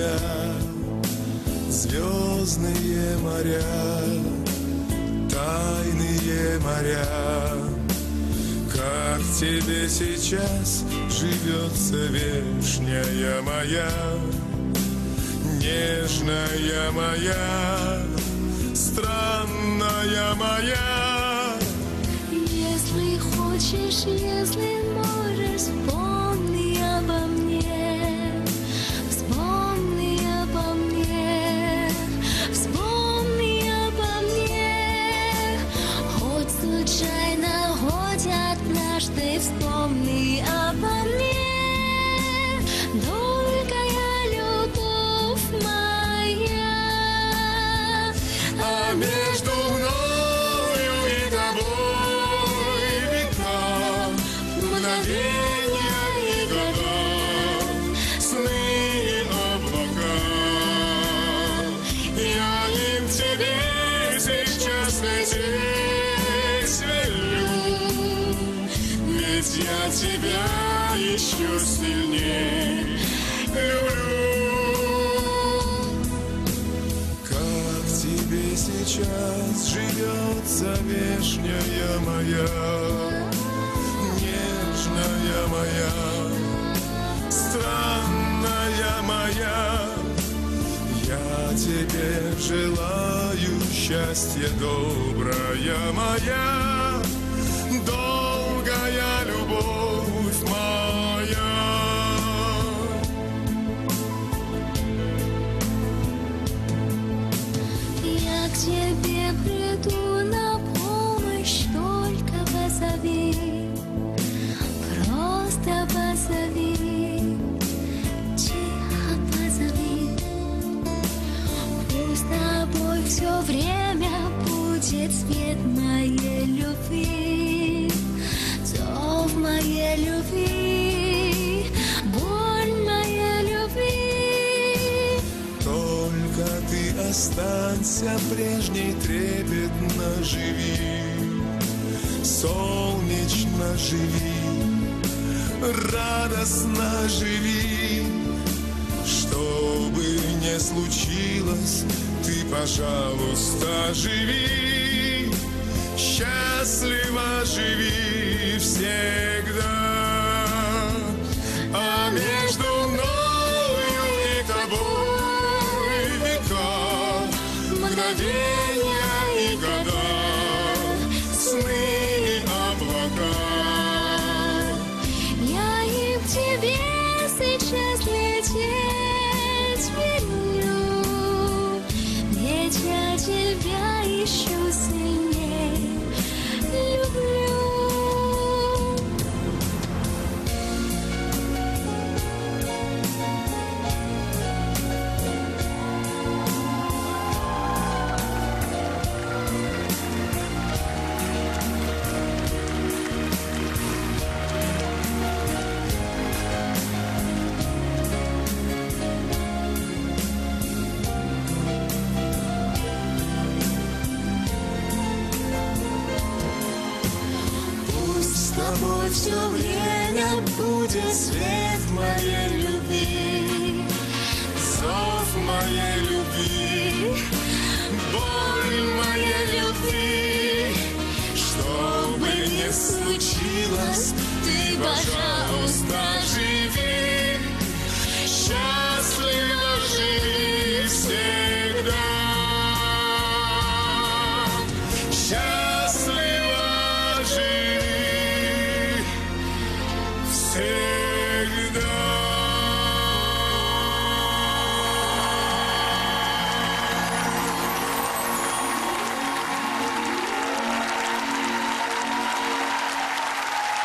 моря, звездные моря, тайные моря. Как тебе сейчас живется, вешняя моя, нежная моя, странная моя? Если хочешь, если можешь, вспомни обо мне, вспомни обо мне, вспомни обо мне. Хоть случайно, хоть однажды вспомни обо мне. Долгая любовь моя, а между мною и тобой века, мгновения и года, сны и облака. Я им тебе сейчас лететь велю, ведь я тебя еще сильнее люблю. Как тебе сейчас живется, вешняя моя, нежная моя, странная моя? Я тебе желаю счастья, добрая моя, долгая любовь моя. я к тебе приду на помощь, только позови, просто позови, тихо позови. Пусть с тобой все время будет свет моей любви, зов моей любви, боль моей любви. Только ты останься прежней, трепетно живи, солнечно живи, радостно живи. Что бы ни случилось, ты, пожалуйста, живи, счастливо живи всегда. А между мною и тобой века, мгновения и года, сны и облака. Я им к тебе сейчас лететь велю, ведь я тебя еще сильнее люблю. С тобой все время будет свет моей любви, зов моей любви, боль моей любви. Что бы ни случилось, ты, пожалуйста, живи, счастливо живи всегда. Счастливо живи всегда.